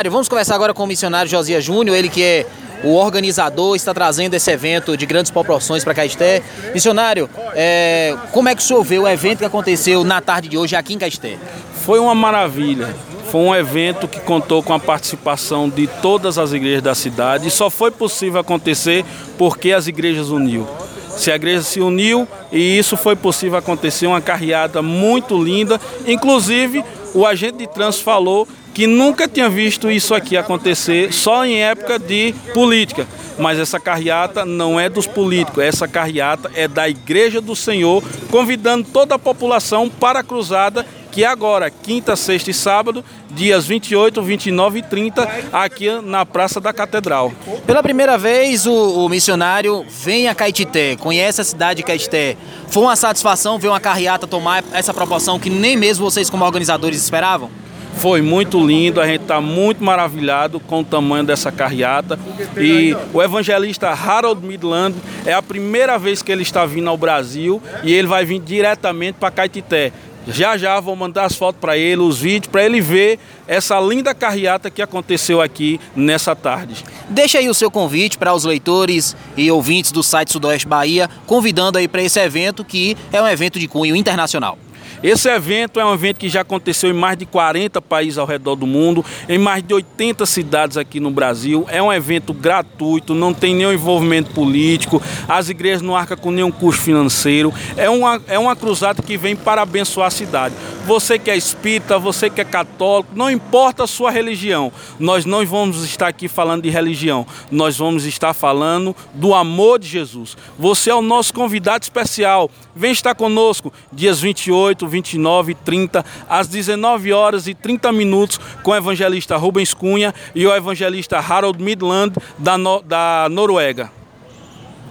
Vamos conversar agora com o missionário Josias Júnior, ele que é o organizador, está trazendo esse evento de grandes proporções para Caeté. Missionário, como é que o senhor vê o evento que aconteceu na tarde de hoje aqui em Caeté? Foi uma maravilha. Foi um evento que contou com a participação de todas as igrejas da cidade e só foi possível acontecer porque as igrejas uniu. Se a igreja se uniu e isso foi possível acontecer, uma carreata muito linda. Inclusive, o agente de trânsito falou que nunca tinha visto isso aqui acontecer, só em época de política. Mas essa carreata não é dos políticos, essa carreata é da Igreja do Senhor, convidando toda a população para a cruzada, que é agora, quinta, sexta e sábado, dias 28, 29 e 30, aqui na Praça da Catedral. Pela primeira vez, o missionário vem a Caetité, conhece a cidade de Caetité. Foi uma satisfação ver uma carreata tomar essa proporção que nem mesmo vocês como organizadores esperavam? Foi muito lindo, a gente está muito maravilhado com o tamanho dessa carreata. E o evangelista Harold Midland é a primeira vez que ele está vindo ao Brasil e ele vai vir diretamente para Caetité. Já vou mandar as fotos para ele, os vídeos, para ele ver essa linda carreata que aconteceu aqui nessa tarde. Deixa aí o seu convite para os leitores e ouvintes do site Sudoeste Bahia, convidando aí para esse evento que é um evento de cunho internacional. Esse evento é um evento que já aconteceu em mais de 40 países ao redor do mundo, em mais de 80 cidades aqui no Brasil. É um evento gratuito, não tem nenhum envolvimento político, as igrejas não arcam com nenhum custo financeiro. É uma cruzada que vem para abençoar a cidade. Você que é espírita, você que é católico, não importa a sua religião, nós não vamos estar aqui falando de religião, nós vamos estar falando do amor de Jesus. Você é o nosso convidado especial, vem estar conosco dias 28, 29 e 30, às 19 horas e 30 minutos, com o evangelista Rubens Cunha e o evangelista Harold Midland da Noruega.